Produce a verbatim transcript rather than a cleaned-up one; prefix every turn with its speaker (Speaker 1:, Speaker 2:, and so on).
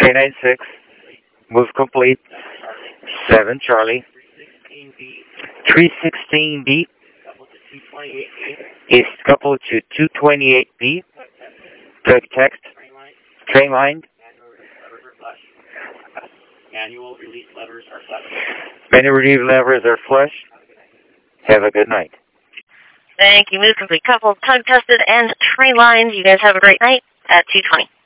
Speaker 1: three nine six. Move complete. seven Charlie. three sixteen B. Is coupled to two twenty-eight B. Drug text. Train line.
Speaker 2: Manual release levers are flush.
Speaker 1: Manual release levers are flush. Have a good night.
Speaker 3: Thank you. Move complete. Coupled, tug tested, and train lines. You guys have a great night at two twenty.